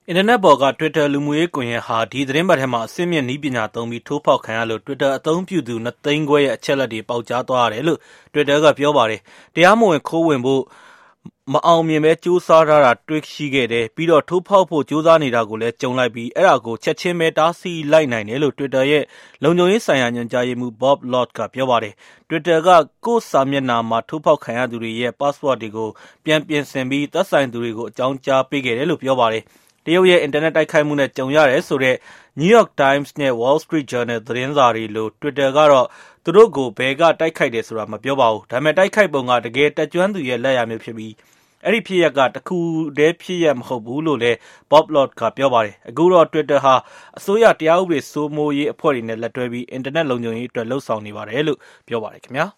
အင်တာနက်ပေါ်က Twitter လူမှုရေးကွန်ရက်ဟာဒီသတင်းပတ်ထဲမှာအဆင့်မြင့်နည်းပညာသုံးပြီးထိုးဖောက်ခံရလို့ Twitter အသုံးပြုသူ2 သိန်းခွဲရဲ့အချက်အလက်တွေပေါက်ကြားသွားရတယ်လို့ Twitter ကပြောပါတယ်။တရားမဝင်ခိုးဝင်ဖို့မအောင်မြင်ပဲကြိုးစားထားတာတွေ့ရှိခဲ့တယ်ပြီးတော့ထိုးဖောက်ဖို့ကြိုးစားနေတာကိုလည်းကြုံလိုက်ပြီးအဲ့ဒါကိုချက်ချင်းပဲတားဆီးလိုက်နိုင်တယ်လို့ Twitter ရဲ့လုံခြုံရေးဆိုင်ရာညွှန်ကြားရေးမှူး Bob Lord ကပြောပါတယ်။ Twitter ကကိုယ့်စာမျက်နှာမှာထိုးဖောက်ခံရသူတွေရဲ့ password တွေကိုပြန်ပြင်ဆင်ပြီးသက်ဆိုင်သူတွေကိုအကြောင်းကြားပေးခဲ့တယ်လို့ပြောပါတယ်။တရုတ်ရဲ့အင်တာနက်တိုက်ခိုက်မှုနဲ့ကြုံရတယ်ဆိုတဲ့ New York Times နဲ့ Wall Street Journal သတင်းစာတွေလို Twitter ကတော့သူတို့ကိုဘယ်ကတိုက်ခိုက်တယ်ဆိုတာမပြောပါဘူး။ဒါပေမဲ့တိုက်ခိုက်ပုံကတကယ်တက်ကြွသူရဲ့လက်ရာမျိုးဖြစ်ပြီးအဲ့ဒီဖြစ်ရပ်ကတခုတည်းဖြစ်ရပ်မဟုတ်ဘူးလို့လည်း Bob Lord ကပြောပါတယ်။အခုတော့ Twitter ဟာအစိုးရတရားဥပဒေစိုးမိုးရေးအဖွဲ့တွေနဲ့လက်တွဲပြီးအင်တာနက်လုံခြုံရေးအတွက်လှုံ့ဆော်နေပါတယ်လို့ပြောပါတယ်ခင်ဗျာ။